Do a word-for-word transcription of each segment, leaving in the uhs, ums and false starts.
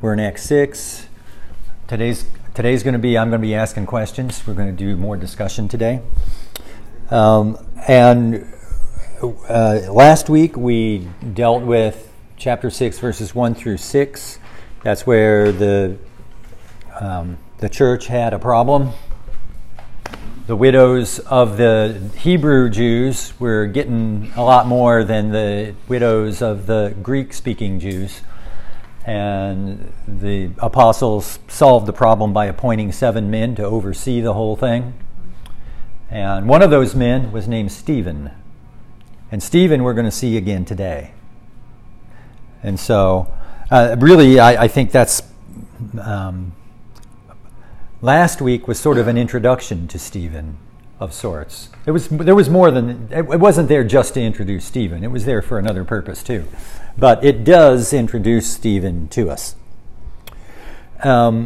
We're in Acts six. Today's today's going to be, I'm going to be asking questions. We're going to do more discussion today. Um, and uh, last week we dealt with chapter six, verses one through six. That's where the um, the church had a problem. The widows of the Hebrew Jews were getting a lot more than the widows of the Greek-speaking Jews. And the apostles solved the problem by appointing seven men to oversee the whole thing. And one of those men was named Stephen. And Stephen we're going to see again today. And so, uh, really, I, I think that's... Um, Last week was sort of an introduction to Stephen of sorts. It was there was more than it wasn't there just to introduce Stephen. It was there for another purpose too, but it does introduce Stephen to us. Um,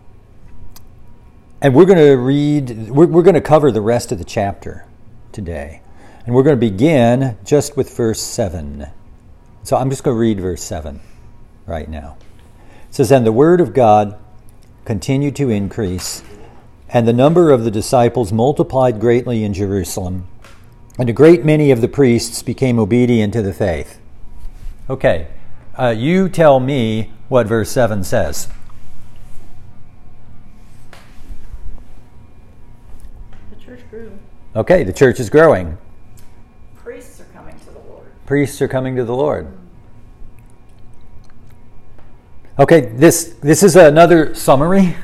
and we're going to read. We're, we're going to cover the rest of the chapter today, and we're going to begin just with verse seven. So I'm just going to read verse seven right now. It says, "And the word of God continued to increase, and the number of the disciples multiplied greatly in Jerusalem, and a great many of the priests became obedient to the faith." Okay, uh, you tell me what verse seven says. The church grew. Okay, the church is growing. Priests are coming to the Lord. Priests are coming to the Lord. Okay, this this is another summary.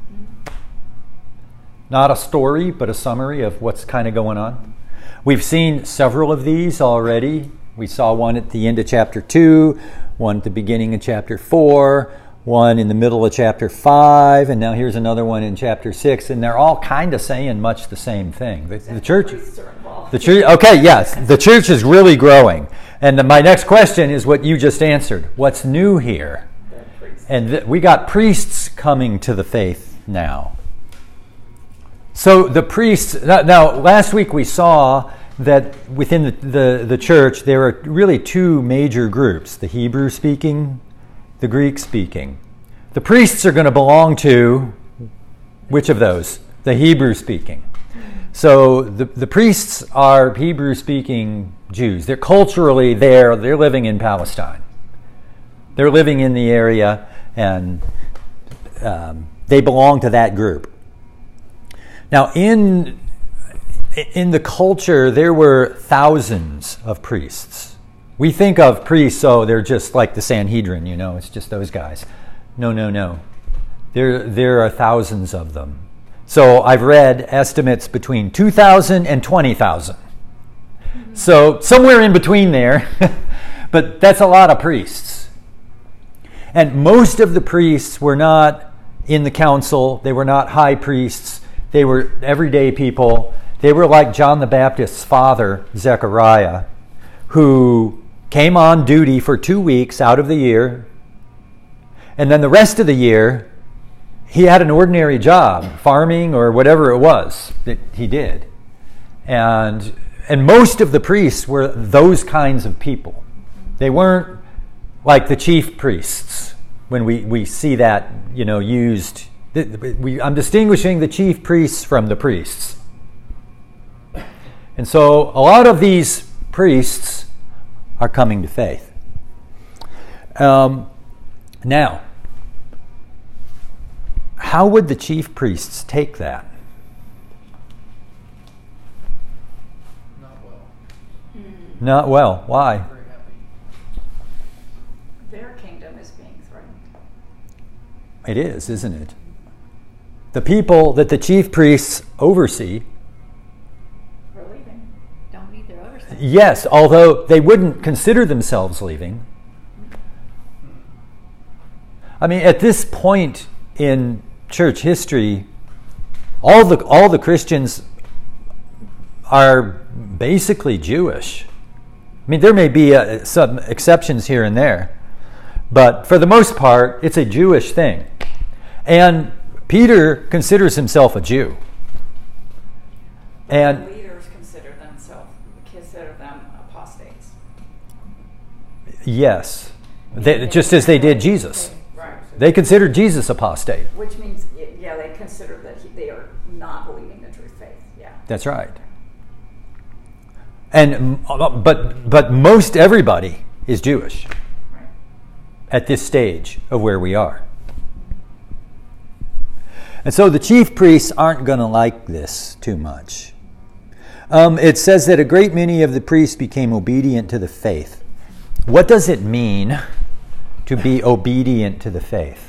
Not a story, but a summary of what's kind of going on. We've seen several of these already. We saw one at the end of chapter two, one at the beginning of chapter four, one in the middle of chapter five, and now here's another one in chapter six, and they're all kind of saying much the same thing. The, the church, the church. Okay, yes, the church is really growing. And my next question is what you just answered. What's new here? And th- we got priests coming to the faith now. So the priests, now last week we saw that within the, the, the church there are really two major groups, the Hebrew-speaking, the Greek-speaking. The priests are going to belong to which of those? The Hebrew-speaking. So the, the priests are Hebrew-speaking Jews. They're culturally there, they're living in Palestine. They're living in the area, and um, they belong to that group. Now, in in the culture, there were thousands of priests. We think of priests, oh, they're just like the Sanhedrin, you know, it's just those guys. No, no, no. There, there are thousands of them. So I've read estimates between two thousand and twenty thousand. Mm-hmm. So somewhere in between there, but that's a lot of priests. And most of the priests were not in the council. They were not high priests. They were everyday people. They were like John the Baptist's father, Zechariah, who came on duty for two weeks out of the year. And then the rest of the year, he had an ordinary job, farming or whatever it was that he did. And, and most of the priests were those kinds of people. They weren't like the chief priests, when we, we see that, you know, used. We, I'm distinguishing the chief priests from the priests. And so a lot of these priests are coming to faith. Um, now, how would the chief priests take that? Not well. Mm. Not well. Why? It is, isn't it? The people that the chief priests oversee. We're leaving. Don't need their oversight. Yes, although they wouldn't consider themselves leaving. I mean, at this point in church history, all the all the Christians are basically Jewish. I mean, there may be uh, some exceptions here and there, but for the most part, it's a Jewish thing. And Peter considers himself a Jew. And leaders consider themselves, consider them apostates. Yes, they, just as they did Jesus. Right. They considered Jesus apostate. Which means, y- yeah, they consider that he, they are not believing the true faith. Yeah. That's right. And but but most everybody is Jewish Right. at this stage of where we are. And so the chief priests aren't going to like this too much. Um, it says that a great many of the priests became obedient to the faith. What does it mean to be obedient to the faith?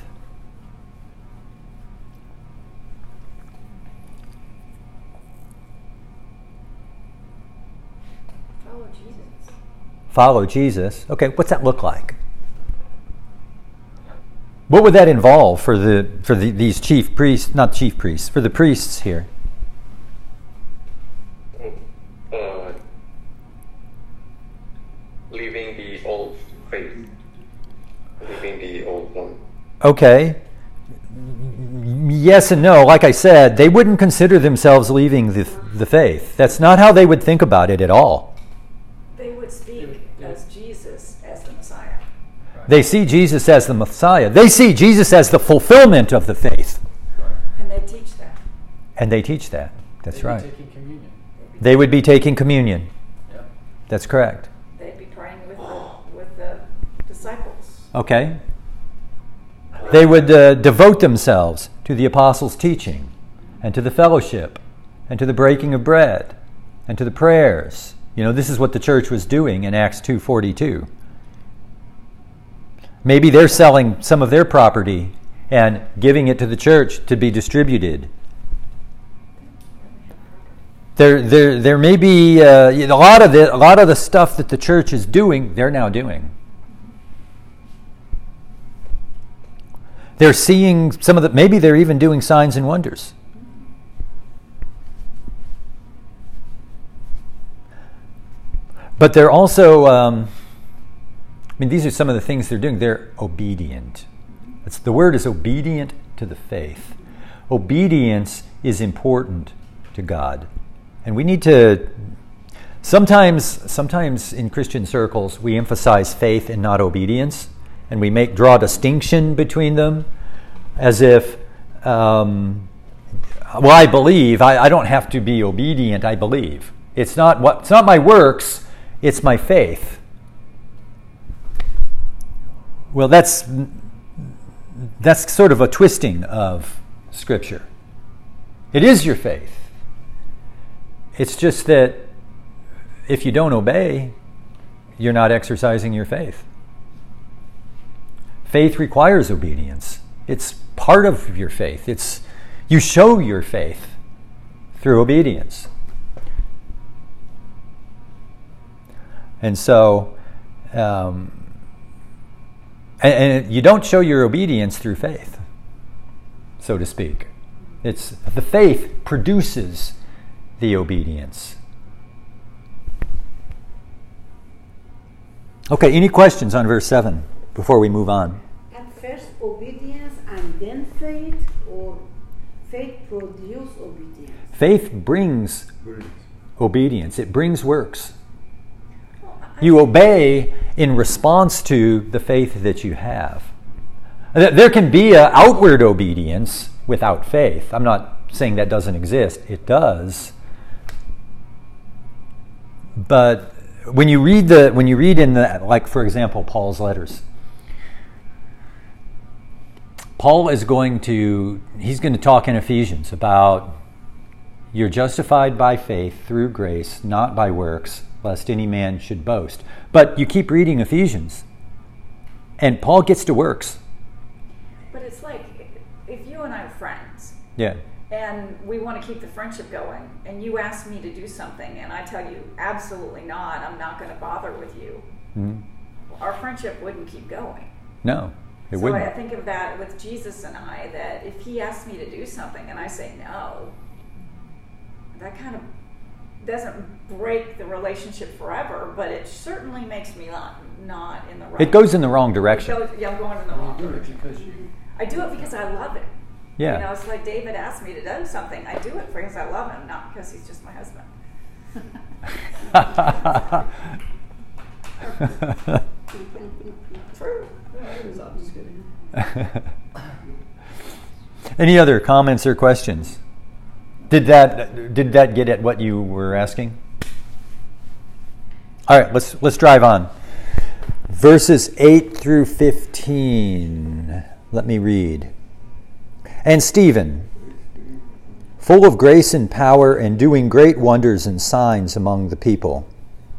Follow Jesus. Follow Jesus. Okay, what's that look like? What would that involve for the for the, these chief priests, not chief priests, for the priests here? Uh, leaving the old faith, leaving the old one. Okay. Yes and no. Like I said, they wouldn't consider themselves leaving the, the faith. That's not how they would think about it at all. They would speak as Jesus as the Messiah. They see Jesus as the Messiah. They see Jesus as the fulfillment of the faith. And they teach that. And they teach that. That's They'd be right. taking communion. They would be taking communion. Yeah. That's correct. They'd be praying with the, with the disciples. Okay. They would uh, devote themselves to the apostles' teaching and to the fellowship and to the breaking of bread and to the prayers. You know, this is what the church was doing in Acts two forty-two. Maybe they're selling some of their property and giving it to the church to be distributed. There, there, there may be uh, a lot of the, a lot of the stuff that the church is doing. They're now doing. They're seeing some of the. Maybe they're even doing signs and wonders. But they're also. Um, I mean, these are some of the things they're doing. They're obedient. It's, the word is obedient to the faith. Obedience is important to God. And we need to, sometimes, sometimes in Christian circles, we emphasize faith and not obedience. And we make draw distinction between them as if, um, well, I believe. I, I don't have to be obedient. I believe. It's not what. It's not my works. It's my faith. Well, that's that's sort of a twisting of Scripture. It is your faith. It's just that if you don't obey, you're not exercising your faith. Faith requires obedience. It's part of your faith. It's you show your faith through obedience. And so, um, and, and you don't show your obedience through faith, so to speak. It's the faith produces the obedience. Okay, any questions on verse seven before we move on? At first obedience and then faith, or faith produce obedience? Faith brings obedience. It brings works. You obey in response to the faith that you have. There can be an outward obedience without faith. I'm not saying that doesn't exist. It does. But when you read the when you read in the, like for example, Paul's letters, Paul is going to he's going to talk in Ephesians about you're justified by faith through grace, not by works, lest any man should boast. But you keep reading Ephesians, and Paul gets to works. But it's like if you and I are friends, Yeah. and we want to keep the friendship going, and you ask me to do something, and I tell you, absolutely not, I'm not going to bother with you, Mm-hmm. our friendship wouldn't keep going. No, it so wouldn't. I think of that with Jesus and I, that if he asks me to do something and I say no, that kind of doesn't break the relationship forever, but it certainly makes me not, not in the right. It goes in the wrong It direction. goes, yeah, I'm going in the wrong You do it direction. because you. I do it because I love it. Yeah. You know, it's like David asked me to do something. I do it because I love him, not because he's just my husband. I'm True. just kidding. Any other comments or questions? Did that did that get at what you were asking? All right, let's let's drive on. Verses eight through fifteen. Let me read. And Stephen, full of grace and power and doing great wonders and signs among the people.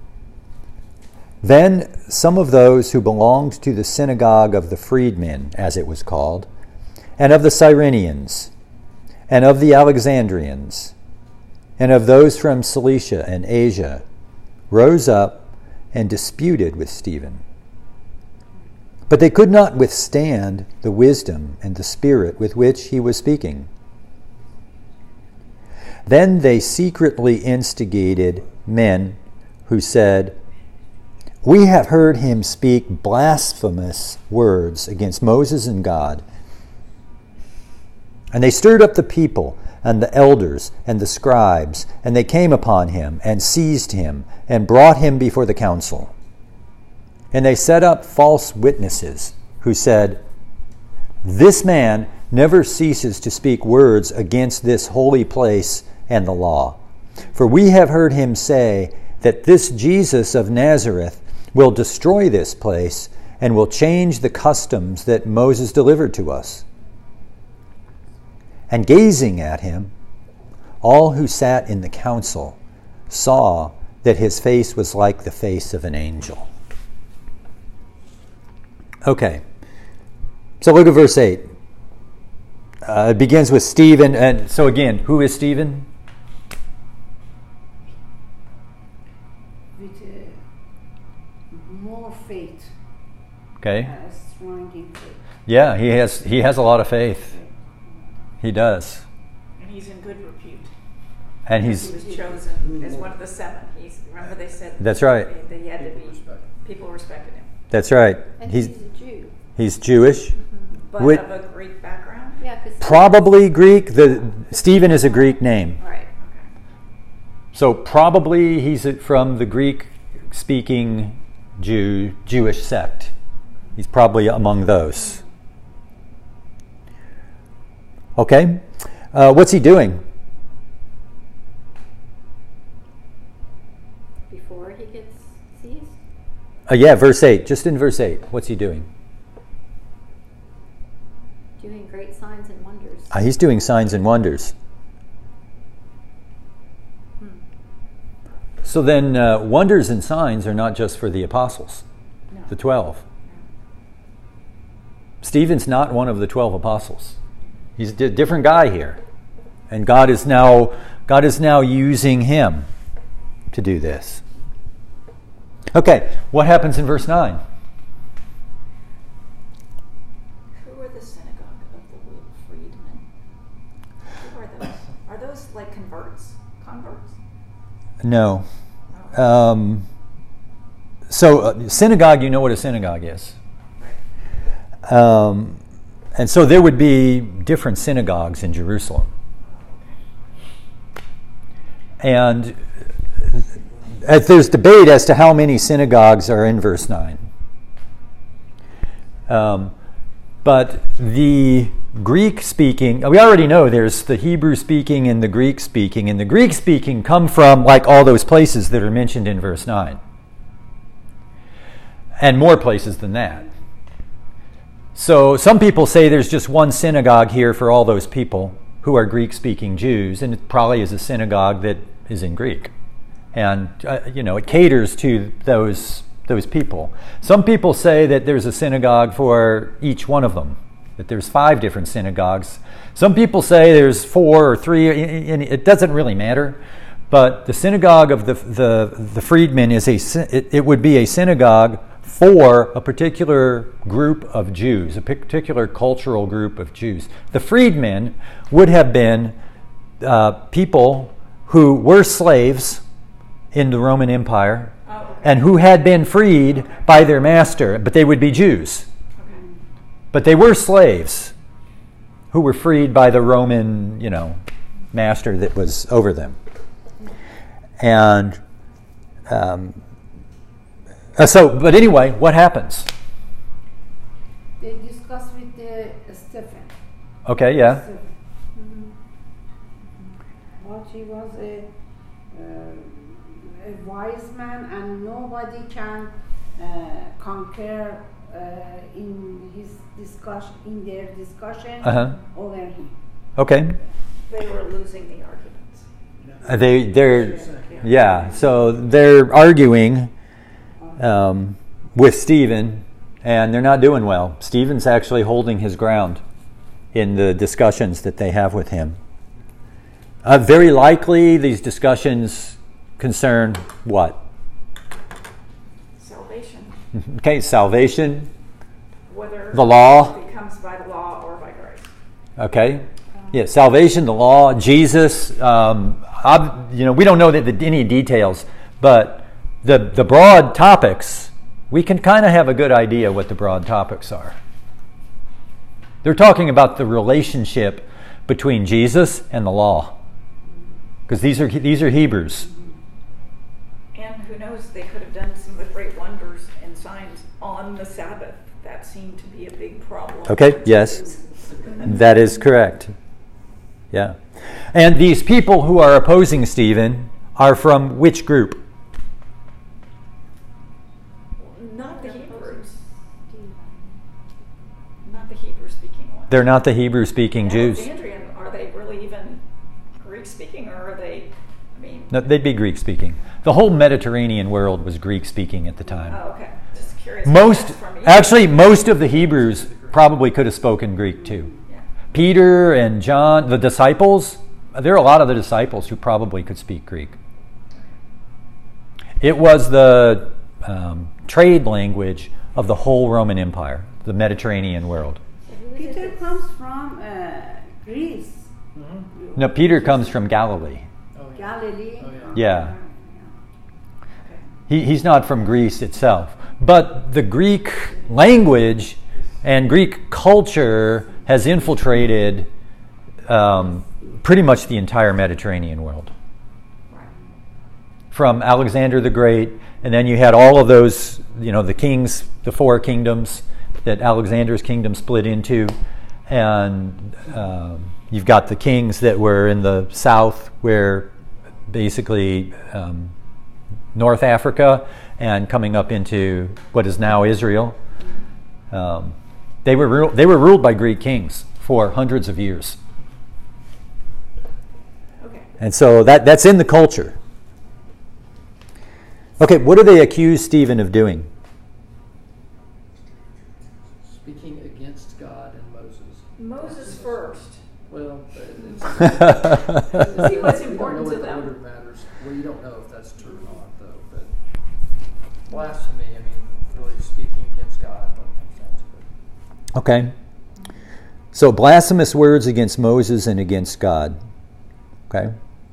Then some of those who belonged to the synagogue of the freedmen, as it was called, and of the Cyrenians, and of the Alexandrians, and of those from Cilicia and Asia, rose up and disputed with Stephen. But they could not withstand the wisdom and the spirit with which he was speaking. Then they secretly instigated men who said, "We have heard him speak blasphemous words against Moses and God." And they stirred up the people and the elders and the scribes, and they came upon him and seized him and brought him before the council. And they set up false witnesses who said, "This man never ceases to speak words against this holy place and the law. For we have heard him say that this Jesus of Nazareth will destroy this place and will change the customs that Moses delivered to us." And gazing at him, all who sat in the council saw that his face was like the face of an angel. Okay, so look at verse eight. Uh, it begins with Stephen, and so again, who is Stephen? With uh, more faith. Okay. Uh, strong in faith. Yeah, he has he has a lot of faith. He does. And he's in good repute. And He he's was chosen as one of the seven. He's, remember they said That's right. They, they had to be, people respected him. that's right. And He's he's, a Jew. he's Jewish. But Wait. of a Greek background? Yeah, because Probably Greek. The Stephen is a Greek name. Right, okay. So probably he's from the Greek-speaking Jew Jewish sect. He's probably among those. Okay, uh, what's he doing? Before he gets seized? Uh, yeah, verse eight. Just in verse eight, what's he doing? Doing great signs and wonders. Uh, he's doing signs and wonders. Hmm. So then, uh, wonders and signs are not just for the apostles, No. the twelve. Stephen's not one of the twelve apostles. He's a di- different guy here, and God is now God is now using him to do this. Okay, what happens in verse nine? Who are the synagogue of the freedmen? Who are those? Are those like converts? Converts? No. Um, so, uh, synagogue, you know what a synagogue is. Um, and so there would be different synagogues in Jerusalem. And uh, there's debate as to how many synagogues are in verse nine. Um, but the Greek-speaking, we already know there's the Hebrew-speaking and the Greek-speaking, and the Greek-speaking come from like all those places that are mentioned in verse nine. And more places than that. So some people say there's just one synagogue here for all those people who are Greek-speaking Jews, and it probably is a synagogue that is in Greek. And, uh, you know, it caters to those those people. Some people say that there's a synagogue for each one of them, that there's five different synagogues. Some people say there's four or three, and it doesn't really matter. But the synagogue of the the, the freedmen is a it, it would be a synagogue for a particular group of Jews, a particular cultural group of Jews. The freedmen would have been uh, people who were slaves in the Roman Empire Oh, okay. and who had been freed by their master, but they would be Jews. Okay. But they were slaves who were freed by the Roman, you know, master that was over them. And um, uh, so, but anyway, what happens? They discuss with the Stephen. Okay, yeah. Stephen. But he was a, uh, a wise man, and nobody can uh, conquer uh, in his discussion, in their discussion Uh-huh. over him. Okay. They were losing the arguments. Uh, They, they're, yeah, so they're arguing um, with Stephen, and they're not doing well. Stephen's actually holding his ground in the discussions that they have with him. Uh, very likely, these discussions concern what? Salvation, Okay, salvation, whether the law. it comes by the law or by grace. Okay, yeah, salvation, the law, Jesus. Um, ob- you know, we don't know the, the, any details, but the the broad topics, we can kind of have a good idea what the broad topics are. They're talking about the relationship between Jesus and the law, because these are these are Hebrews. And who knows, they could have done some of the great wonders and signs on the Sabbath. That seemed to be a big problem. Okay, yes, that is correct. Yeah, and these people who are opposing Stephen are from which group? Not the Hebrews. Not the Hebrew-speaking ones. They're not the Hebrew-speaking Jews. Alexandrian, are they really even Greek-speaking, or are they, I mean... No, they'd be Greek-speaking. The whole Mediterranean world was Greek-speaking at the time. Oh, okay. Just curious. Most, That's from Egypt. actually, most of the Hebrews probably could have spoken Greek too. Yeah. Peter and John, the disciples, there are a lot of the disciples who probably could speak Greek. It was the um, trade language of the whole Roman Empire, the Mediterranean world. Peter comes from uh, Greece, Mm-hmm. No, Peter comes from Galilee. Oh, yeah. Galilee. Oh, yeah. Yeah. He, he's not from Greece itself. But the Greek language and Greek culture has infiltrated um, pretty much the entire Mediterranean world. From Alexander the Great, and then you had all of those, you know, the kings, the four kingdoms that Alexander's kingdom split into. And um, you've got the kings that were in the south, where basically um, North Africa, and coming up into what is now Israel. Um, they were ru- they were ruled by Greek kings for hundreds of years, Okay. and so that that's in the culture. Okay, what do they accuse Stephen of doing? Speaking against God and Moses. Moses first. Well, it's, See what's you don't important know to what them. order matters. Well, you don't know if that's true or not, though. But blasphemy, I mean, really speaking against God when it comes down to it. Okay. So blasphemous words against Moses and against God. Okay.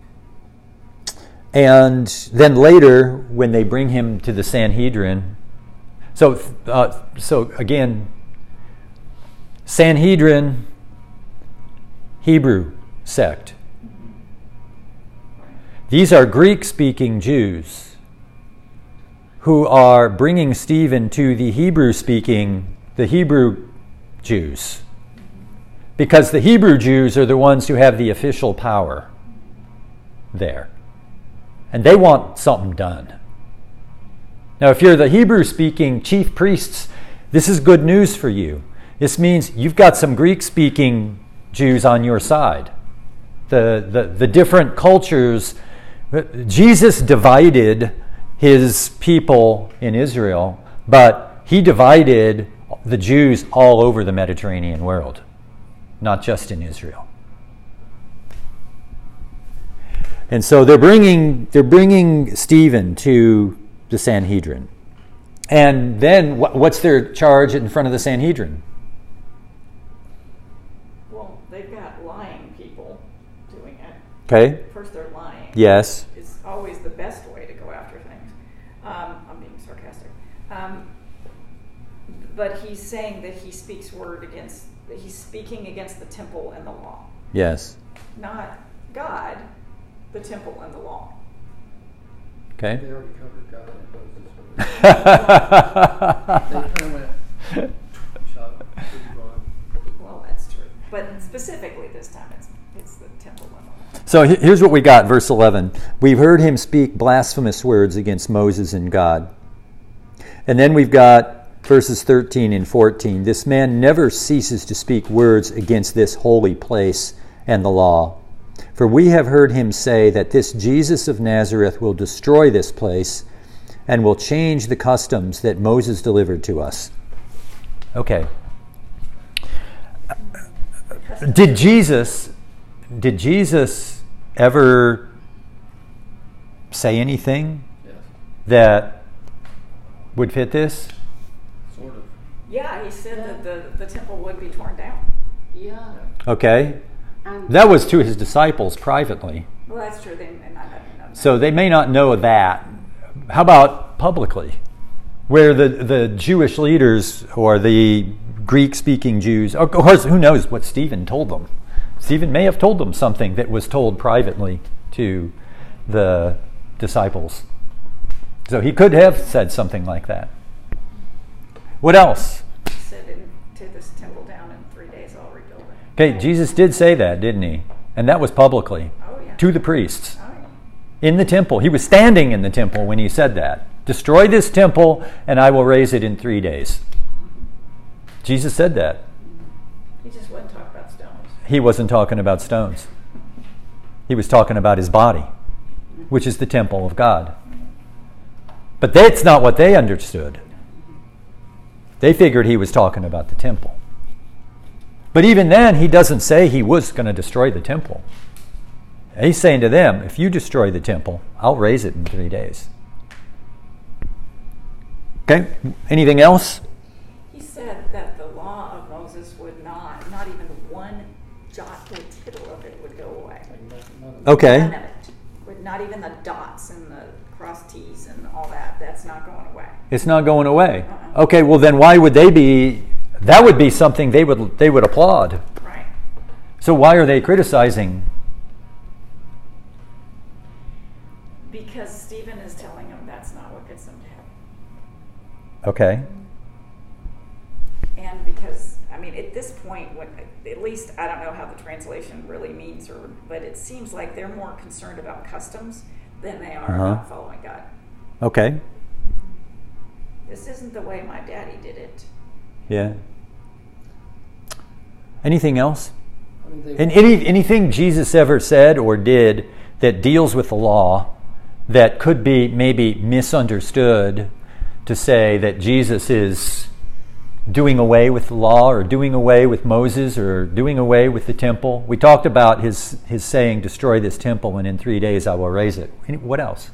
And then later, when they bring him to the Sanhedrin, so uh, so again, Sanhedrin, Hebrew sect. These are Greek-speaking Jews who are bringing Stephen to the Hebrew-speaking, the Hebrew Jews. Because the Hebrew Jews are the ones who have the official power there. And they want something done. Now, if you're the Hebrew-speaking chief priests, this is good news for you. This means you've got some Greek-speaking Jews on your side. The, the, the different cultures. Jesus divided his people in Israel, but he divided the Jews all over the Mediterranean world, not just in Israel. And so they're bringing they're bringing Stephen to the Sanhedrin. And then wh- what's their charge in front of the Sanhedrin? Well, they've got lying people doing it. Okay. First, they're lying. Yes. Is always the best way to go after things. Um, I'm being sarcastic. Um, but he's saying that he speaks word against, that he's speaking against the temple and the law. Yes. Not God, the temple and the law. Okay. They already covered God and Moses. They kind of went, shot, pretty gone. Well, that's true. but specifically this time it's it's the temple and the law. So he- here's what we got, verse eleven. We've heard him speak blasphemous words against Moses and God. And then we've got verses thirteen and fourteen. This man never ceases to speak words against this holy place and the law. For we have heard him say that this Jesus of Nazareth will destroy this place and will change the customs that Moses delivered to us. Okay. Did Jesus, did Jesus ever say anything Yes. that would fit this? Sort of. Yeah, he said that the, the temple would be torn down. Yeah. Okay. And That was to his disciples privately. Well, that's true. They may not have known that. So they may not know that. How about publicly? Where the, the Jewish leaders or the Greek-speaking Jews, of course, who knows what Stephen told them? Stephen may have told them something that was told privately to the disciples. So he could have said something like that. What else? He said, in, "Tear this temple down in three days, I'll rebuild it." Okay, Jesus did say that, didn't he? And that was publicly, Oh yeah. to the priests, Oh yeah. in the temple. He was standing in the temple when he said that. Destroy this temple and I will raise it in three days. Jesus said that. He just wouldn't talk about stones. He wasn't talking about stones. He was talking about his body, which is the temple of God. But that's not what they understood. They figured he was talking about the temple. But even then, he doesn't say he was going to destroy the temple. He's saying to them, if you destroy the temple, I'll raise it in three days. Okay, anything else? He said that the law of Moses would not, not even one jot or tittle of it would go away. Like nothing, none of it. Okay. None of it. Would not even the dots and the cross T's and all that. That's not going away. It's not going away. Uh-uh. Okay, well then why would they be, that would be something they would they would applaud. Right. So why are they criticizing? Because Stephen is telling them that's not what gets them to heaven. Okay. And because, I mean, at this point, what, at least I don't know how the translation really means, or but it seems like they're more concerned about customs than they are Uh-huh. about following God. Okay. This isn't the way my daddy did it. Yeah. Anything else? I mean, they, And any anything Jesus ever said or did that deals with the law that could be maybe misunderstood to say that Jesus is doing away with the law or doing away with Moses or doing away with the temple. We talked about his, his saying, destroy this temple and in three days I will raise it. Any- What else?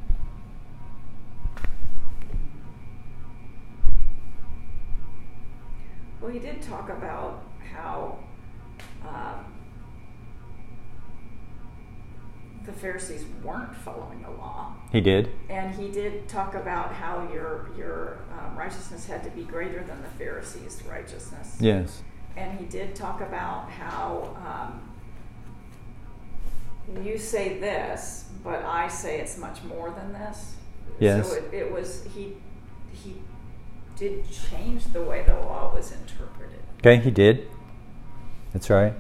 Well, he did talk about how um, the Pharisees weren't following the law. He did. And he did talk about how your your um, righteousness had to be greater than the Pharisees' righteousness. Yes. And he did talk about how um, you say this, but I say it's much more than this. Yes. So it, it was he he did change the way the law was interpreted. Okay, he did. That's right.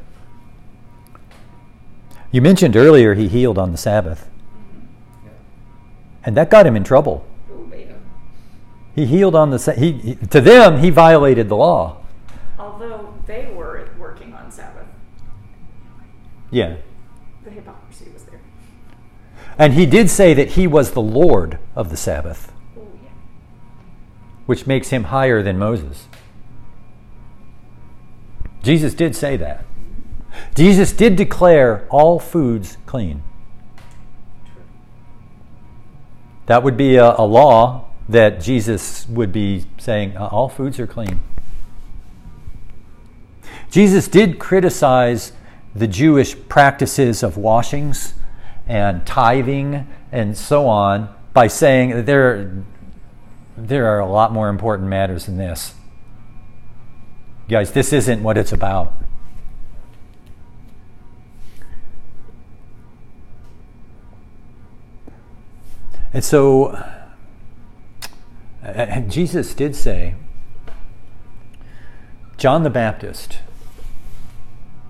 You mentioned earlier he healed on the Sabbath. yeah. And that got him in trouble. Ooh, baby. He healed on the sa- he, he to them he violated the law. Although they were working on Sabbath, Yeah. the hypocrisy was there. And he did say that he was the Lord of the Sabbath, Oh yeah. which makes him higher than Moses. Jesus did say that. Jesus did declare all foods clean. True. That would be a, a law that Jesus would be saying, uh, all foods are clean. Jesus did criticize the Jewish practices of washings and tithing and so on by saying that there, there are a lot more important matters than this. Guys, this isn't what it's about. And so, uh, Jesus did say, John the Baptist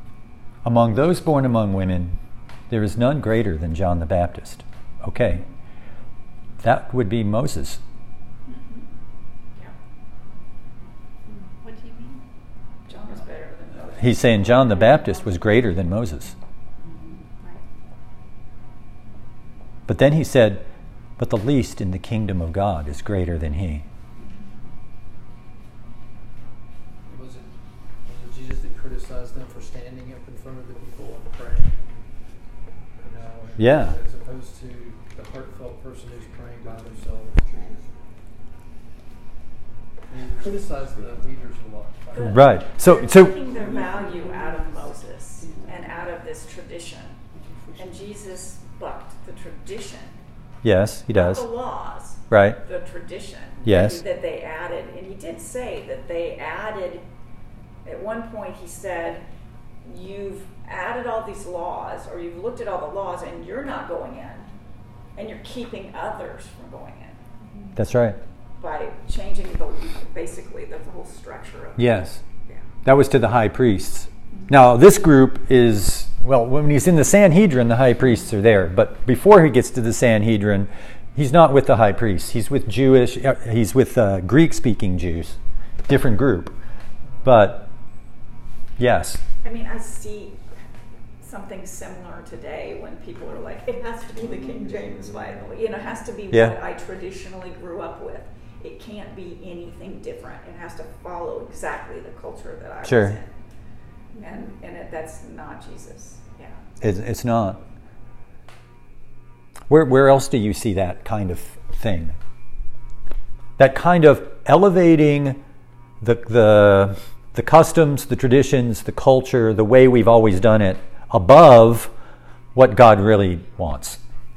among those born among women, there is none greater than John the Baptist. Okay. That would be Moses. Yeah. What do you mean? John was better than Moses. He's saying John the Baptist was greater than Moses. Right. But then he said, but the least in the kingdom of God is greater than he. Was it, was it Jesus that criticized them for standing up in front of the people and praying? You know, Yeah. as opposed to the heartfelt person who's praying by themselves. And he criticized the leaders a lot. The- Right. So They're so taking their value out of Moses and out of this tradition. And Jesus bucked the tradition. yes, he Not does. the laws, Right. the tradition. Yes. That they added. And he did say that they added, at one point he said, you've added all these laws, or you've looked at all the laws, and you're not going in. And you're keeping others from going in That's right. by changing the basically the whole structure of Yes. Yeah. That was to the high priests. Now, this group is, well, when he's in the Sanhedrin, the high priests are there. But before he gets to the Sanhedrin, he's not with the high priests. He's with Jewish, uh, he's with uh, Greek-speaking Jews. Different group. But, yes. I mean, I see something similar today when people are like, it has to be the King James Bible. You know, it has to be Yeah. what I traditionally grew up with. It can't be anything different. It has to follow exactly the culture that I Sure. was in. And and it, that's not Jesus. Yeah. It's, it's not. Where, where else do you see that kind of thing? That kind of elevating the, the, the customs, the traditions, the culture, the way we've always done it, above what God really wants.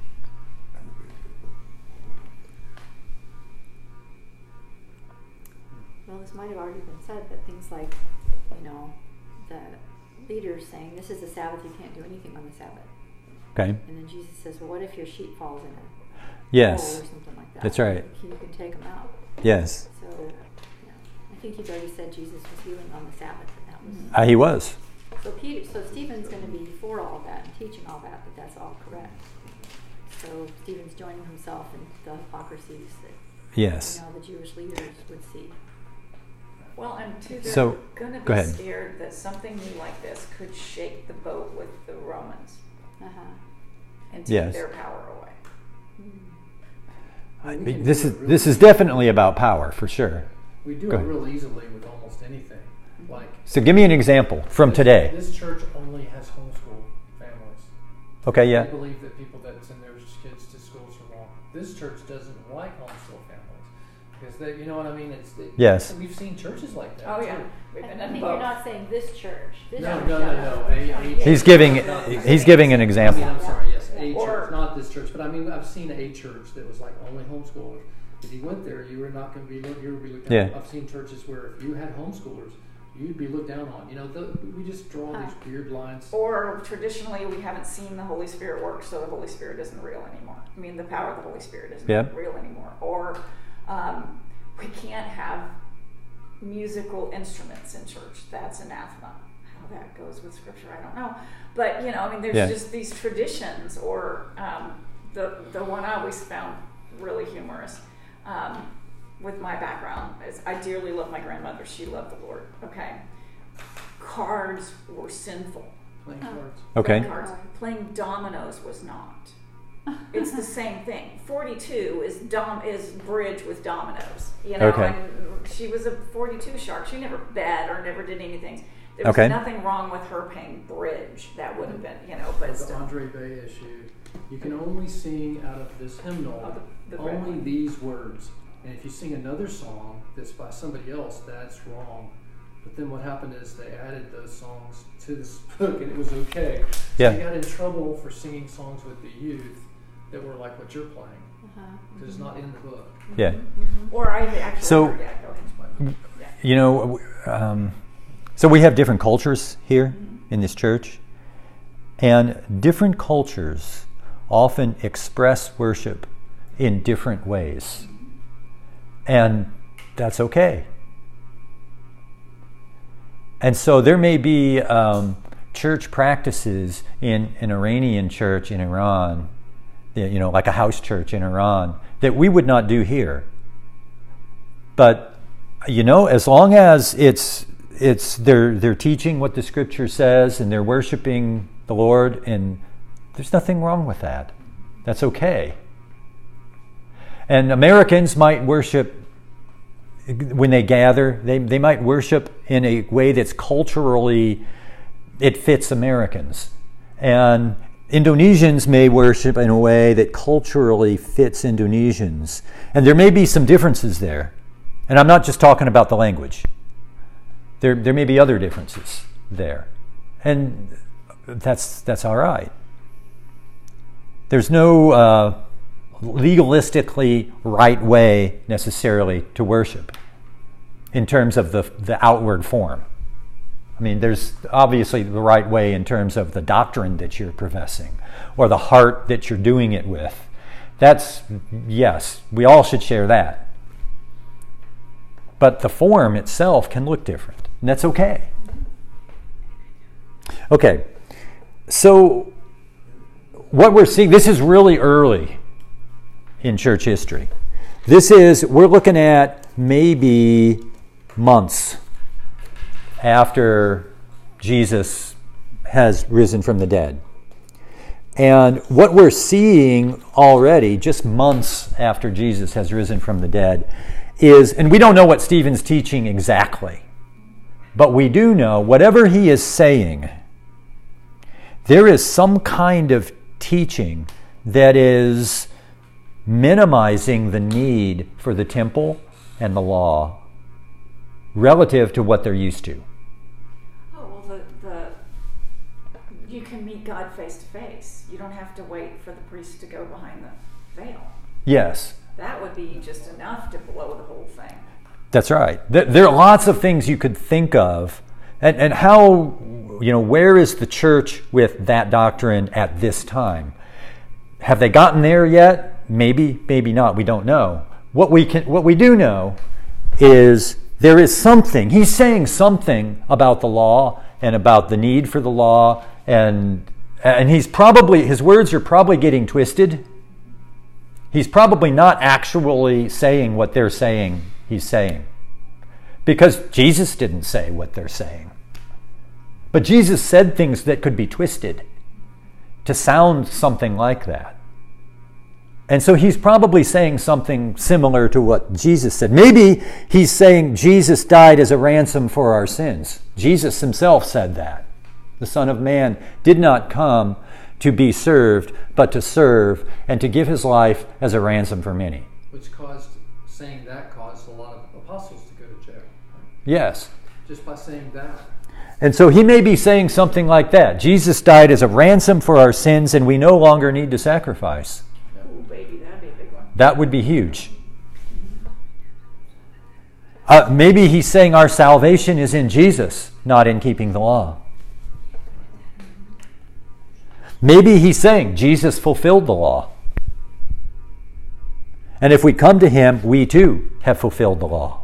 Well, this might have already been said, but things like, you know, the leaders saying, this is the Sabbath, you can't do anything on the Sabbath. Okay? And then Jesus says, well, what if your sheep falls in a Yes. hole or something like that? That's right. You can take them out. Yes. So, yeah. I think you've already said Jesus was healing on the Sabbath, and that was... Uh, he was. So Peter, so Stephen's going to be for all that and teaching all that, but that's all correct. So Stephen's joining himself in the hypocrisies that Yes. you know, the Jewish leaders would see. Well, and two, they're So, going to go be ahead. scared that something new like this could shake the boat with the Romans Uh-huh. and take Yes. their power away. I mean, this is this is definitely about power, for sure. We do Go it ahead. real easily with almost anything. Like So give me an example from this- today. This church only has homeschool families. Okay, yeah. I believe that people that send their kids to schools are wrong. This church doesn't like homeschool families because they, you know what I mean. It's it, Yes. We've seen churches like that. Oh, yeah. too. We've been I in think both. you're not saying this church. This No, church no, no, does. no. A, a He's church, giving not this- he's giving an I example. mean, I'm sorry. Yes, a Or- church, not this church, but I mean, I've seen a church that was like only homeschoolers. If you went there, you were not going to be looked. You would be looked down. Yeah. I've seen churches where if you had homeschoolers, you'd be looked down on. You know, the, we just draw Huh. these weird lines. Or traditionally, we haven't seen the Holy Spirit work, so the Holy Spirit isn't real anymore. I mean, the power of the Holy Spirit isn't Yeah. real anymore. Or um, we can't have musical instruments in church. That's anathema. How that goes with Scripture, I don't know. But, you know, I mean, there's Yeah. just these traditions. Or um, the, the one I always found really humorous um, with my background is I dearly love my grandmother. She loved the Lord. Okay. Cards were sinful. Playing Huh. cards. Okay. Playing cards. Playing dominoes was not. It's the same thing. forty-two is dom is bridge with dominoes. You know, Okay. and she was a forty-two shark. She never bet or never did anything. There was Okay. nothing wrong with her paying bridge. That would have been, you know, but Like the still. Andre Bay issue. You can only sing out of this hymnal Oh, the- the red only one. these words. And if you sing another song that's by somebody else, that's wrong. But then what happened is they added those songs to this book and it was okay. So Yeah. they got in trouble for singing songs with the youth that were like what you're playing. Uh-huh. Because it's not in the book. Yeah. Or I actually. So- yeah, go ahead. Yeah. You know, um, so we have different cultures here in this church, and different cultures often express worship in different ways, and that's okay. And so there may be um, church practices in an Iranian church in Iran, you know, like a house church in Iran, that we would not do here. But, you know, as long as it's it's they're they're teaching what the Scripture says and they're worshiping the Lord, and there's nothing wrong with that. That's okay. And Americans might worship, when they gather, they, they might worship in a way that's culturally, it fits Americans. And Indonesians may worship in a way that culturally fits Indonesians. And there may be some differences there. And I'm not just talking about the language. There, there may be other differences there. And that's, that's all right. There's no uh, legalistically right way necessarily to worship in terms of the, the outward form. I mean, there's obviously the right way in terms of the doctrine that you're professing or the heart that you're doing it with. That's, yes, we all should share that. But the form itself can look different, and that's okay. Okay, so what we're seeing, this is really early in church history. This is, we're looking at maybe months after Jesus has risen from the dead. And what we're seeing already, just months after Jesus has risen from the dead, is, and we don't know what Stephen's teaching exactly, but we do know whatever he is saying, there is some kind of teaching that is minimizing the need for the temple and the law relative to what they're used to. Oh, well, the, the you can meet God face to face. You don't have to wait for the priest to go behind the veil. Yes. That would be just enough to blow the whole thing. That's right. There, there are lots of things you could think of. And, and how, you know, where is the church with that doctrine at this time? Have they gotten there yet? Maybe, maybe not. We don't know. What we can, what we do know is there is something. He's saying something about the law and about the need for the law, and and he's probably, his words are probably getting twisted. He's probably not actually saying what they're saying he's saying, because Jesus didn't say what they're saying. But Jesus said things that could be twisted to sound something like that. And so he's probably saying something similar to what Jesus said. Maybe he's saying Jesus died as a ransom for our sins. Jesus himself said that. The Son of Man did not come to be served, but to serve and to give his life as a ransom for many. Which caused, saying that caused a lot of apostles to go to jail. Yes. Just by saying that. And so he may be saying something like that. Jesus died as a ransom for our sins, and we no longer need to sacrifice. Oh, baby, that'd be a big one. That would be huge. Uh, maybe he's saying our salvation is in Jesus, not in keeping the law. Maybe he's saying Jesus fulfilled the law. And if we come to him, we too have fulfilled the law.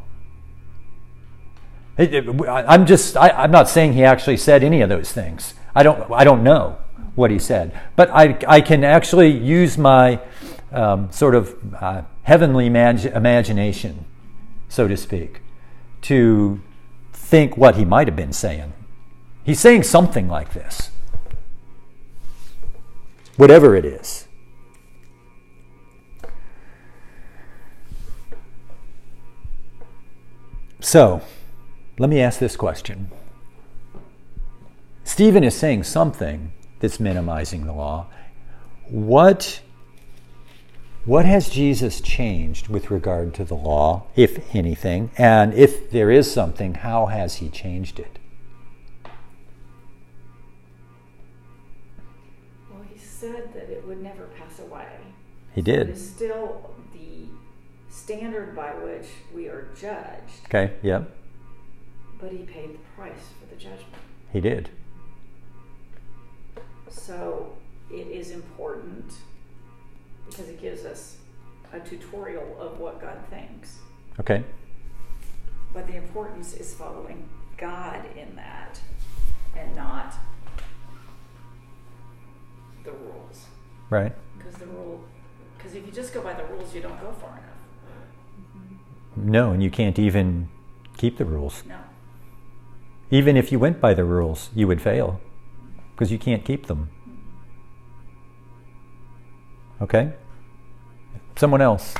It, it, I'm just, I, I'm not saying he actually said any of those things. I don't, I don't know what he said. But I, I can actually use my um, sort of uh, heavenly imag- imagination, so to speak, to think what he might have been saying. He's saying something like this. Whatever it is. So, let me ask this question. Stephen is saying something that's minimizing the law. What, what has Jesus changed with regard to the law, if anything? And if there is something, how has he changed it? Well, he said that it would never pass away. He It did. is still the standard by which we are judged. Okay, yep, But he paid the price for the judgment. he did. So it is important because it gives us a tutorial of what God thinks. Okay, But the importance is following God in that and not Right. Because the rule, because if you just go by the rules, you don't go far enough. No, and you can't even keep the rules. No. Even if you went by the rules, you would fail because you can't keep them. Okay? Someone else.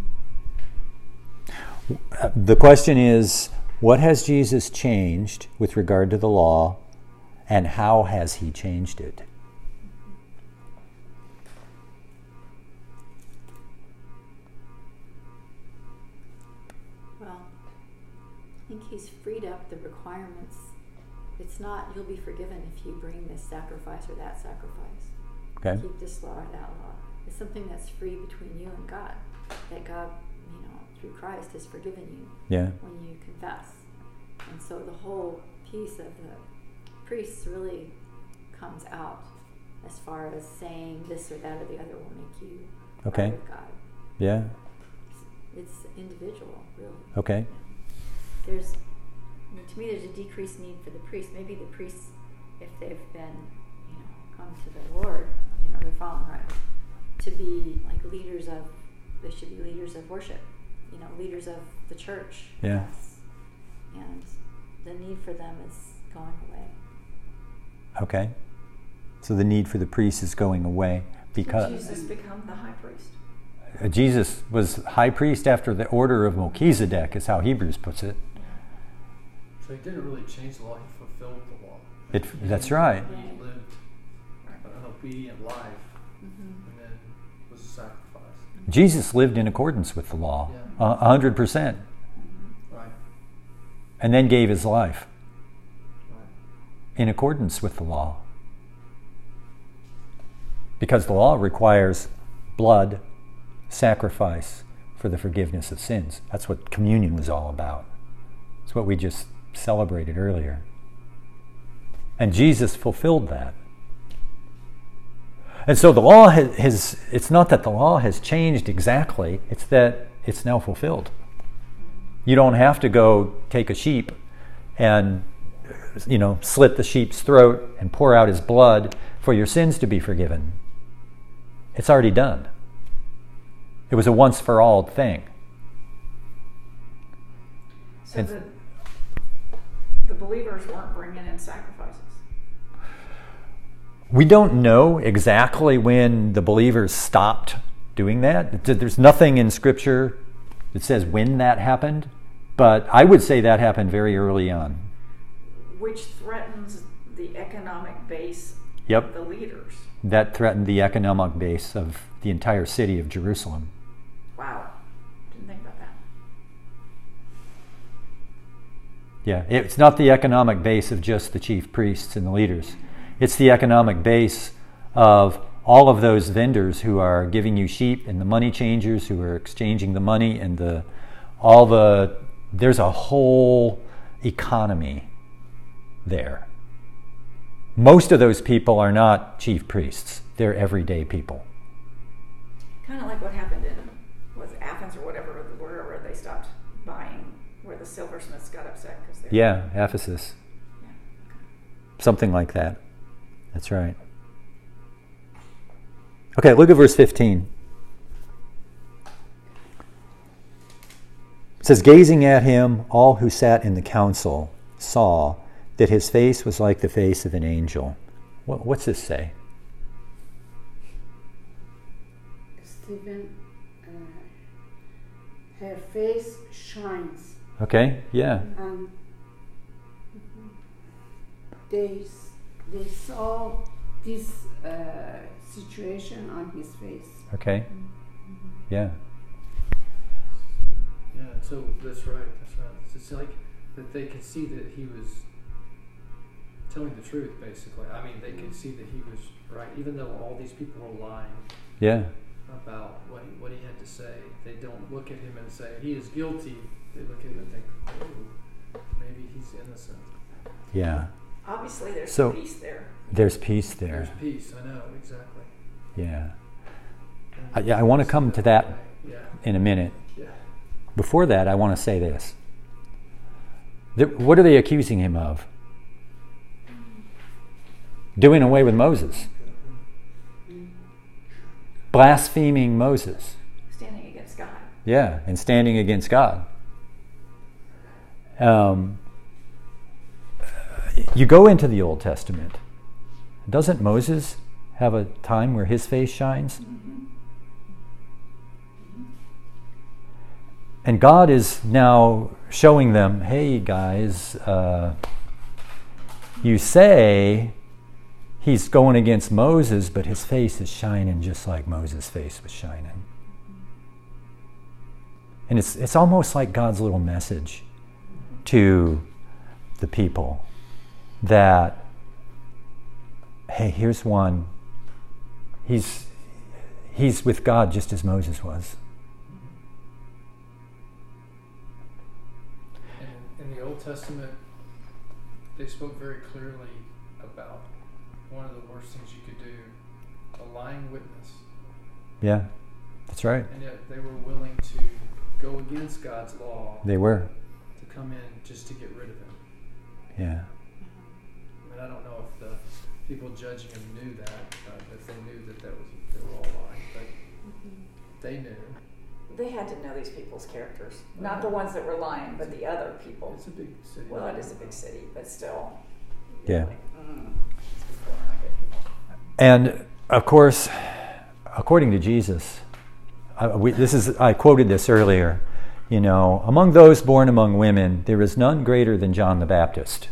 The question is, what has Jesus changed with regard to the law, and how has he changed it? Well, I think he's freed up the requirements. It's not, you'll be forgiven if you bring this sacrifice or that sacrifice. Okay. Keep this law or that law. It's something that's free between you and God. That God, you know, through Christ has forgiven you Yeah. when you confess. And so the whole piece of the priests really comes out as far as saying this or that or the other will make you Okay. right with God. Yeah. It's individual, really. Okay. There's, I mean, to me, there's a decreased need for the priests. Maybe the priests, if they've been, you know, come to the Lord, you know, they're following right, to be like leaders of, they should be leaders of worship, you know, leaders of the church. Yeah. Yes. And the need for them is going away. Okay. So the need for the priest is going away because Did Jesus become the high priest? uh, Jesus was high priest after the order of Melchizedek, is how Hebrews puts it. So he didn't really change the law, he fulfilled the law. It that's right. He lived an obedient life Mm-hmm. and then was a sacrifice. Jesus lived in accordance with the law, Yeah. a hundred percent, Right, and then gave his life right. in accordance with the law. Because the law requires blood, sacrifice for the forgiveness of sins. That's what communion was all about. It's what we just celebrated earlier. And Jesus fulfilled that. And so the law has, has, it's not that the law has changed exactly, it's that it's now fulfilled. You don't have to go take a sheep and, you know, slit the sheep's throat and pour out his blood for your sins to be forgiven. It's already done. It was a once-for-all thing. So And- the, the believers weren't bringing in sacrifices. We don't know exactly when the believers stopped doing that. There's nothing in Scripture that says when that happened, but I would say that happened very early on. Which threatens the economic base Yep. of the leaders. That threatened the economic base of the entire city of Jerusalem. Wow. Didn't think about that. Yeah, it's not the economic base of just the chief priests and the leaders. It's the economic base of all of those vendors who are giving you sheep and the money changers who are exchanging the money and the all the there's a whole economy there. Most of those people are not chief priests. They're everyday people. Kind of like what happened in was Athens or whatever, wherever they stopped buying, where the silversmiths got upset because they Yeah, Ephesus. Yeah. Something like that. That's right. Okay, look at verse fifteen. It says, gazing at him, all who sat in the council saw that his face was like the face of an angel. What, what's this say? Stephen, uh, her face shines, Okay, yeah. and they s- they saw this uh, situation on his face. Okay. Yeah. Yeah, so that's right, that's right. It's just like that they could see that he was telling the truth, basically. I mean, they could see that he was right, even though all these people were lying Yeah. about what he, what he had to say. They don't look at him and say, he is guilty. They look at him and think, oh, maybe he's innocent. Yeah. Obviously, there's So- peace there. There's peace there. There's peace, I know, exactly. Yeah. And I, yeah, I want to come to that Yeah, in a minute. yeah. Before that, I want to say this. The- What are they accusing him of? Doing away with Moses. blaspheming Moses. Standing against God. Yeah, and standing against God. Um, you go into the Old Testament. Doesn't Moses have a time where his face shines? Mm-hmm. And God is now showing them, hey guys, uh, you say he's going against Moses, but his face is shining just like Moses' face was shining. And it's it's almost like God's little message to the people that, hey, here's one. He's he's with God just as Moses was. In, in the Old Testament, they spoke very clearly about one of the worst things you could do, a lying witness. Yeah, that's right. And yet they were willing to go against God's law. They were. To come in just to get rid of him. Yeah. I mean, I don't know if the people judging him knew that, uh, if they knew that that was they were all lying, but mm-hmm. they knew. They had to know these people's characters, not the ones that were lying, but the other people. It's a big city. Well, it is a big city, but still. Yeah. Like, mm, these people are not good people. And of course, according to Jesus, I, we, this is I quoted this earlier. You know, among those born among women, there is none greater than John the Baptist.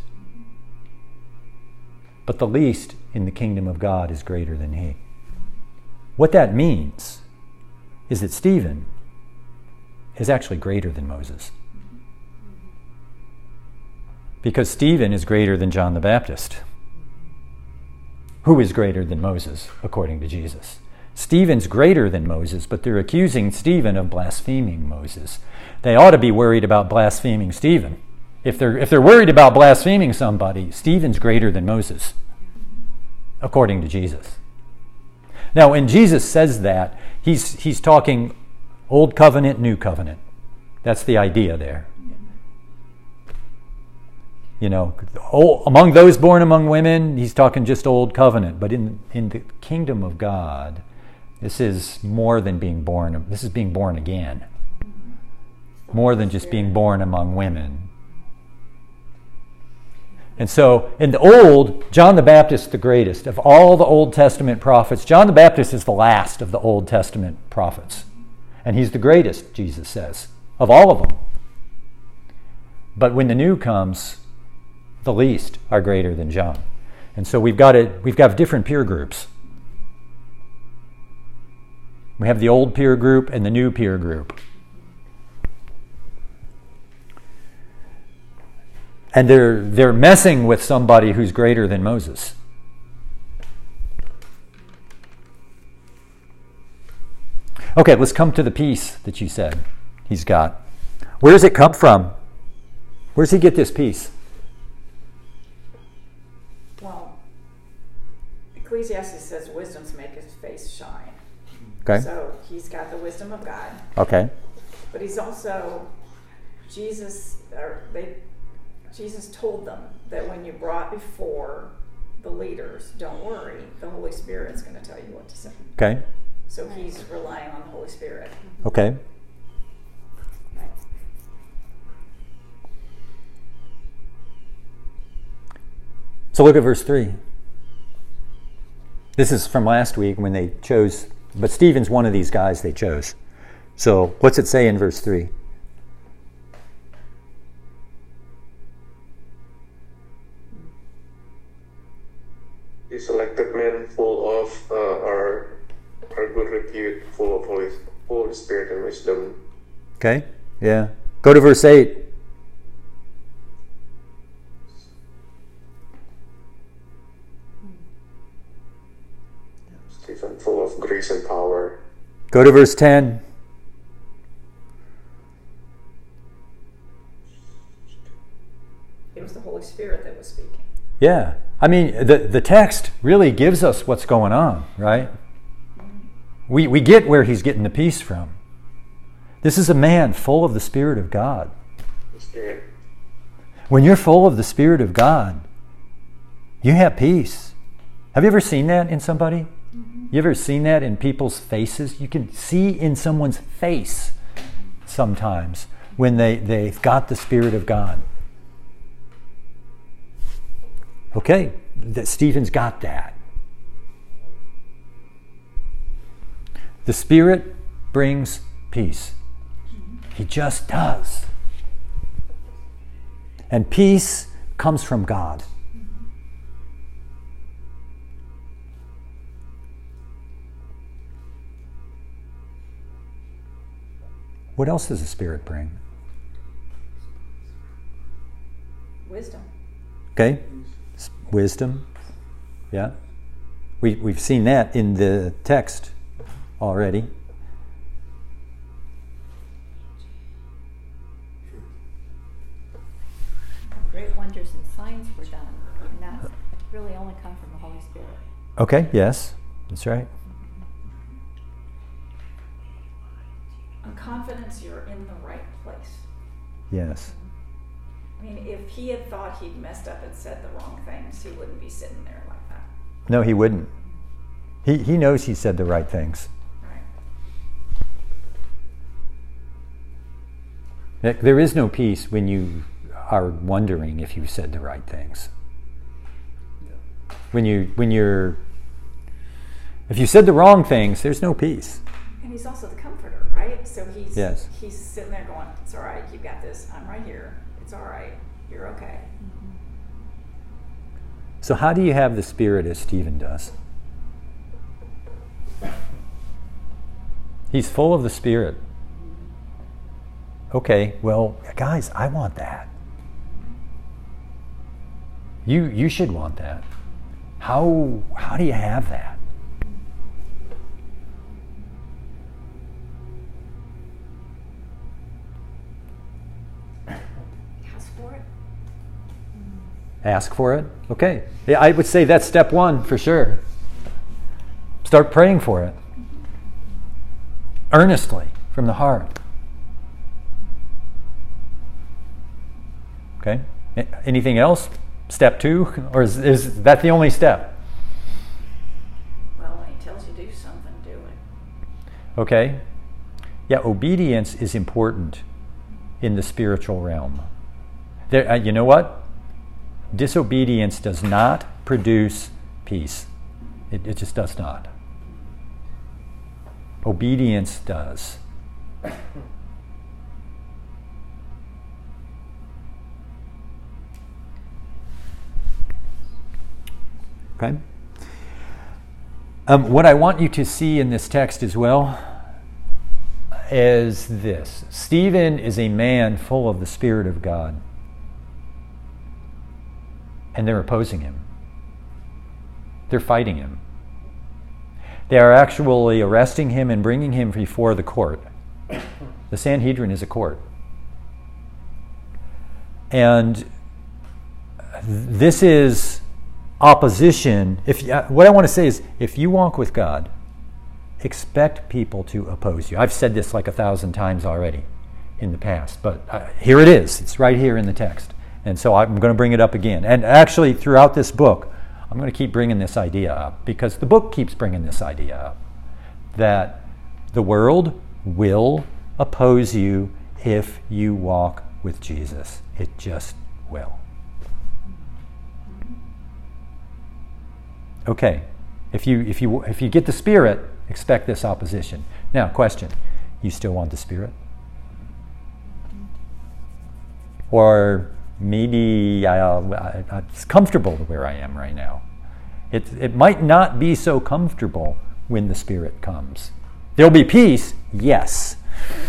But the least in the kingdom of God is greater than he. What that means is that Stephen is actually greater than Moses. Because Stephen is greater than John the Baptist, who is greater than Moses, according to Jesus. Stephen's greater than Moses, but they're accusing Stephen of blaspheming Moses. They ought to be worried about blaspheming Stephen. If they're, if they're worried about blaspheming somebody, Stephen's greater than Moses, according to Jesus. Now, when Jesus says that, he's, he's talking Old Covenant, New Covenant. That's the idea there. You know, old, among those born among women, he's talking just Old Covenant. But in, in the kingdom of God, this is more than being born. This is being born again. More than just being born among women. And so, in the Old, John the Baptist, the greatest. Of all the Old Testament prophets, John the Baptist is the last of the Old Testament prophets. And he's the greatest, Jesus says, of all of them. But when the New comes, the least are greater than John. And so we've got it, we've got different peer groups. We have the old peer group and the new peer group. And they're they're messing with somebody who's greater than Moses. Okay, let's come to the peace that you said he's got. Where does it come from? Where does he get this peace? Well, Ecclesiastes says wisdom's make his face shine. Okay. So he's got the wisdom of God. Okay. But he's also, Jesus, or they, Jesus told them that when you brought before the leaders, don't worry, the Holy Spirit's going to tell you what to say. Okay. So he's relying on the Holy Spirit. Okay. Right. So look at verse three. This is from last week when they chose, but Stephen's one of these guys they chose. So what's it say in verse three? The selected men full of uh, our our good repute, full of Holy, Holy Spirit and wisdom. Okay. Yeah. Go to verse eight. Stephen, full of grace and power. Go to verse ten. It was the Holy Spirit that was speaking. Yeah. I mean, the, the text really gives us what's going on, right? We, we get where he's getting the peace from. This is a man full of the Spirit of God. Spirit. When you're full of the Spirit of God, you have peace. Have you ever seen that in somebody? You ever seen that in people's faces? You can see in someone's face sometimes when they, they've got the Spirit of God. Okay, that Stephen's got that. The Spirit brings peace. He just does. And peace comes from God. What else does the Spirit bring? Wisdom. Okay, S- wisdom. Yeah, we we've seen that in the text already. Great wonders and signs were done, and that really only come from the Holy Spirit. Okay. Yes, that's right. A confidence you're in the right place. Yes. I mean, if he had thought he'd messed up and said the wrong things, he wouldn't be sitting there like that. No, he wouldn't. He he knows he said the right things. Right. There is no peace when you are wondering if you said the right things. Yeah. When you when you're if you said the wrong things, there's no peace. And he's also the comforter, right? So he's Yes. he's sitting there going, "It's all right. You got this. I'm right here. It's all right. You're okay." So how do you have the Spirit as Stephen does? He's full of the Spirit. Okay, well, guys, I want that. You you should want that. How how do you have that? Ask for it. Ask for it? Okay. Yeah, I would say that's step one for sure. Start praying for it. Earnestly, from the heart. Okay? A- Anything else? Step two? Or is, is that the only step? Well, when he tells you to do something, do it. Okay? Yeah, obedience is important in the spiritual realm. There, uh, you know what? Disobedience does not produce peace. It, it just does not. Obedience does. Okay? Um, what I want you to see in this text as well is this. Stephen is a man full of the Spirit of God. And they're opposing him. They're fighting him. They are actually arresting him and bringing him before the court. The Sanhedrin is a court. And this is opposition. If uh, what I want to say is, if you walk with God, expect people to oppose you. I've said this like a thousand times already in the past, but uh, here it is. It's right here in the text. And so I'm going to bring it up again. And actually, throughout this book, I'm going to keep bringing this idea up, because the book keeps bringing this idea up, that the world will oppose you if you walk with Jesus. It just will. Okay, if you if you if you get the Spirit, expect this opposition. Now, question: you still want the Spirit? Or maybe I, I, I, it's comfortable where I am right now. It it might not be so comfortable when the Spirit comes. There'll be peace, yes,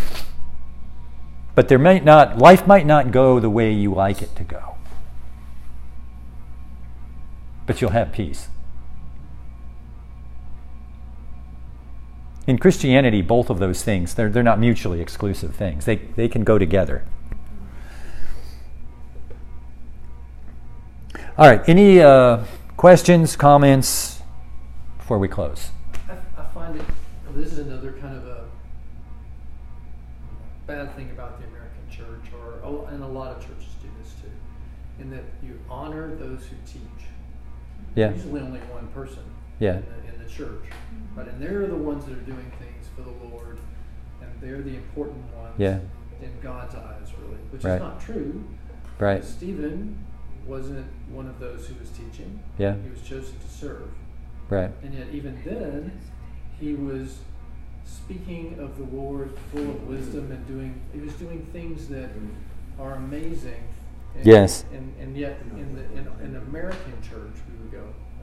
but there might not. Life might not go the way you like it to go, but you'll have peace. In Christianity, both of those things, they're, they're not mutually exclusive things. They, they can go together. All right, any uh, questions, comments before we close? I, I find it, this is another kind of a bad thing about the American church, or and a lot of churches do this too, in that you honor those who teach. Yeah. Usually only one person Yeah. in, the, in the the church, right? And they're the ones that are doing things for the Lord, and they're the important ones Yeah. in God's eyes, really, which Right. is not true. Right. Stephen wasn't one of those who was teaching. Yeah. He was chosen to serve. Right. And yet even then, he was speaking of the Lord full of wisdom and doing, he was doing things that are amazing. And, Yes. And, and yet in the in, in American church, we would go,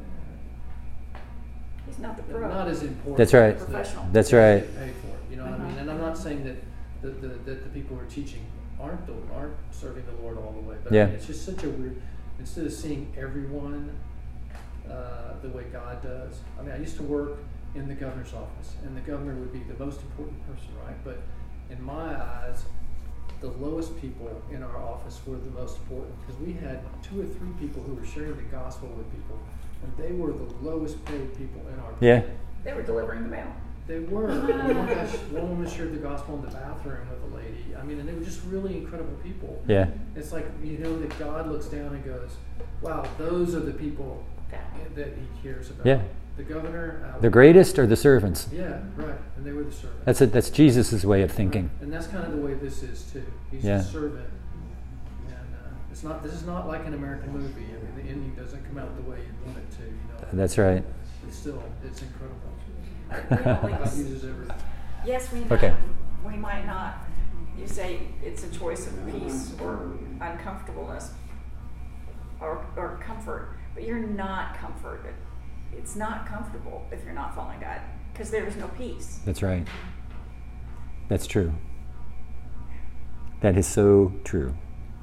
He's not the "Eh, pro. not as important. That's right. as the- Professional. That's they right. get paid for it, you know what I mean? And I'm not saying that the, the, that the people who are teaching aren't the, aren't serving the Lord all the way, but I Yeah. mean, it's just such a weird. Instead of seeing everyone uh, the way God does. I mean, I used to work in the governor's office, and the governor would be the most important person, right? But in my eyes, the lowest people in our office were the most important, because we had two or three people who were sharing the gospel with people, and they were the lowest paid people in our Yeah. They were delivering the mail. They were. One, guy, one woman shared the gospel in the bathroom with a lady. I mean, and they were just really incredible people. Yeah. It's like, you know, that God looks down and goes, wow, those are the people that he cares about. Yeah. The governor. Uh, The greatest are the servants. Yeah, right. And they were the servants. That's a, that's Jesus' way of thinking. And that's kind of the way this is too. He's Yeah. a servant. And uh, it's not. This is not like an American movie. I mean, the ending doesn't come out the way you want it to. You know. That's right. It's still, it's incredible. We don't like God this. uses everything. Yes, we Okay. might, we might not. You say it's a choice of peace or uncomfortableness or, or comfort, but you're not comforted. It's not comfortable if you're not following God, because there is no peace. That's right. That's true. That is so true.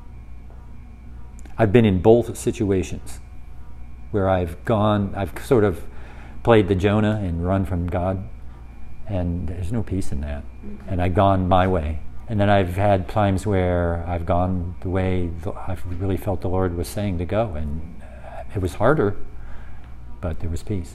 I've been in both situations where I've gone, I've sort of played the Jonah and run from God, and there's no peace in that. Mm-hmm. And I've gone my way. And then I've had times where I've gone the way the, I've really felt the Lord was saying to go, and it was harder, but there was peace.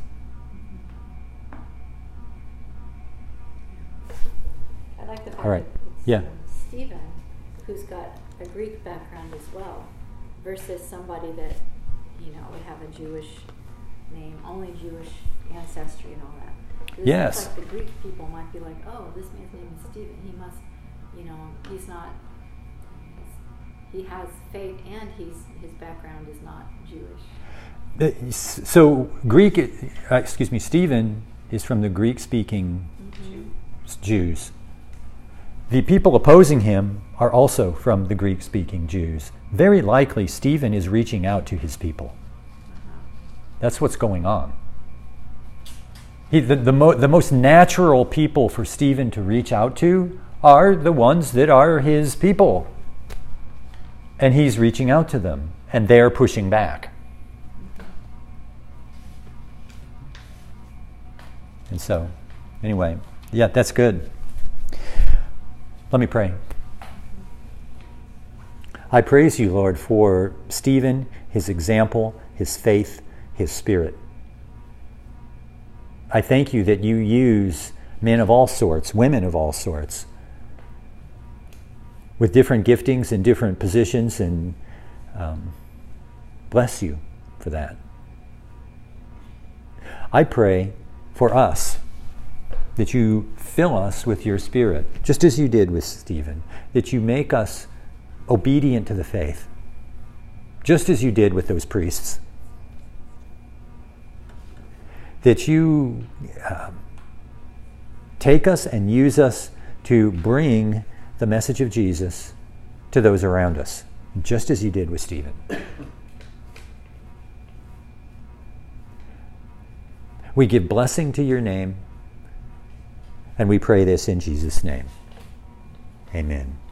I like the fact All right. that it's Yeah. um, Stephen, who's got a Greek background as well, versus somebody that, you know, would have a Jewish name, only Jewish ancestry and all that. 'Cause it Yes. seems like the Greek people might be like, oh, this man's name is Stephen. He must, you know, he's not, he has faith and he's his background is not Jewish. Uh, So Greek, uh, excuse me, Stephen is from the Greek-speaking Mm-hmm. Jews. The people opposing him are also from the Greek-speaking Jews. Very likely, Stephen is reaching out to his people. That's what's going on. He, the, the, mo- the most natural people for Stephen to reach out to are the ones that are his people. And he's reaching out to them, and they're pushing back. And so, anyway, yeah, that's good. Let me pray. I praise you, Lord, for Stephen, his example, his faith, his spirit. I thank you that you use men of all sorts, women of all sorts, with different giftings and different positions, and um, bless you for that. I pray for us that you fill us with your Spirit, just as you did with Stephen, that you make us obedient to the faith, just as you did with those priests, that you um, take us and use us to bring the message of Jesus to those around us, just as you did with Stephen. We give blessing to your name, and we pray this in Jesus' name. Amen.